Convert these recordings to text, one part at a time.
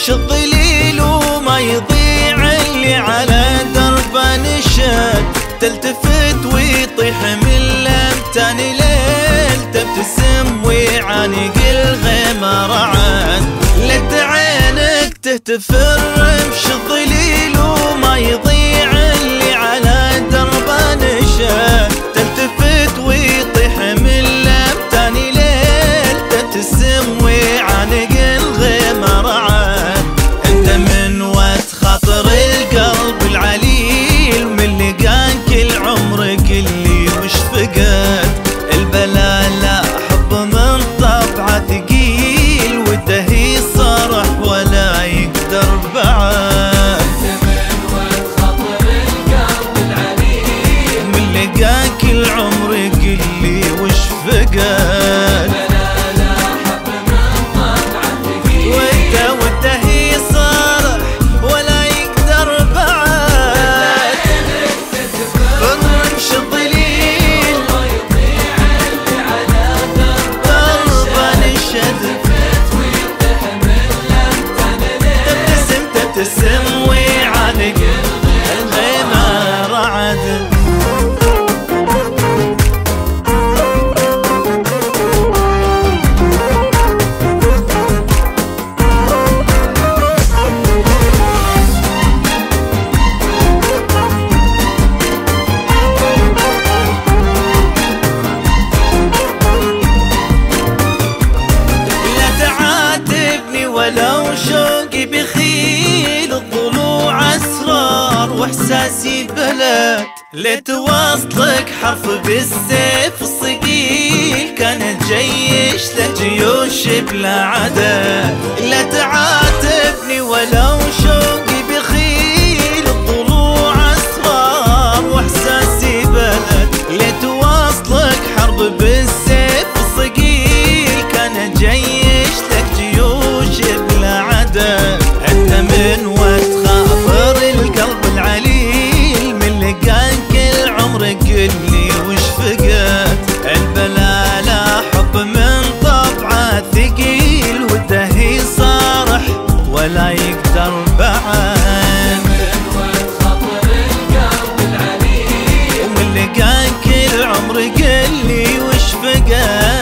تمشي الظليل وما يضيع اللي على درب نشد، تلتفت ويطيح من لمتان ليل، تبتسم ويعانق الغمار عاد، لد عينك تهتف الرمش الظليل وما يضيع اللي على درب نشد، تلتفت ويطيح من لمتان ليل، تبتسم ويعانق الغمار عاد. انت من وقت خاطر القلب العليل، من لقاك العمر كلي وش فقد، البلا لا حب من طبعه ثقيل، وده يصرح ولا يقدر بعد. انت من وقت خاطر القلب العليل، من لقاك العمر كلي وش فقد، وده يصرح ولا يقدر بعد. بالرمش الظليل درب نشد، تبتسم ويعانق الغمار عاد. ولو شوقي بخيل الضلوع اسرار واحساسي بلد، لتواصلك حرف بالسيف الصقيل، كانت جيش له جيوش بلا عدد. لا تعاتبني ولو شوقي بخيل الضلوع اسرار واحساسي بلد، لتواصلك حرب بالسيف الصقيل، كانت جيش لك جيوش بلا عدد. انت من وقت خاطر القلب العليل، من لقاك العمر كلي وش فقد، البلا لا حب من طبعه ثقيل، وده يصارح ولا يقدر بعد. من وقت خاطر القلب العليل، ومن لقاك العمر كلي وش فقد،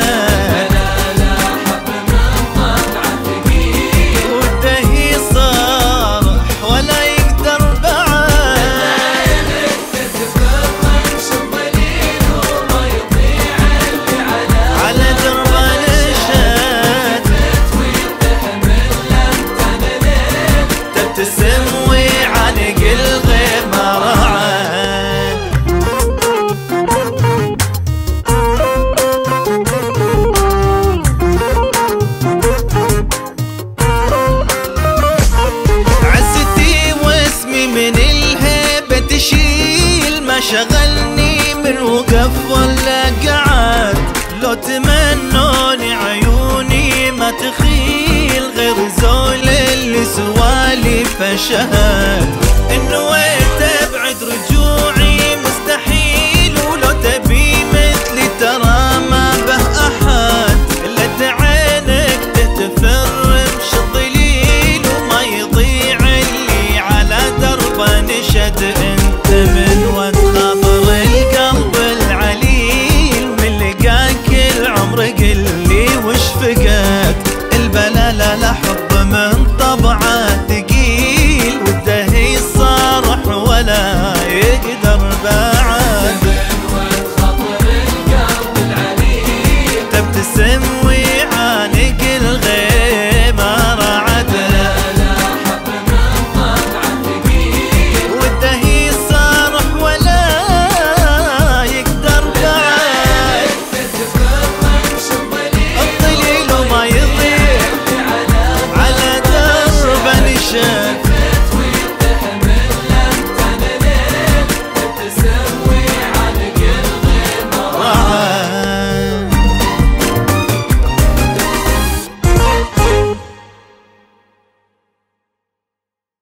تبتسم ويعانق الغمار عاد. عزتي واسمي من الهيبة تشيل، ما شغلني من وقف ولا قعد، لو تمنوني عيوني ما تخيل، غير زول اللي سوالي فشهد.